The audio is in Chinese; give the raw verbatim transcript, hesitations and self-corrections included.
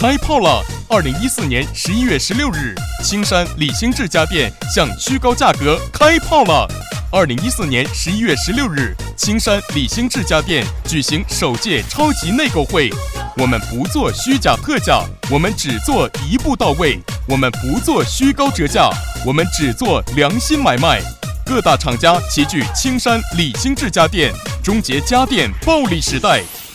开炮了！二零一四年十一月十六日，青山李兴志家电向虚高价格开炮了！二零一四年十一月十六日，青山李兴志家电举行首届超级内购会。我们不做虚假特价，我们只做一步到位；我们不做虚高折价，我们只做良心买卖。各大厂家齐聚青山李兴志家电，终结家电暴利时代。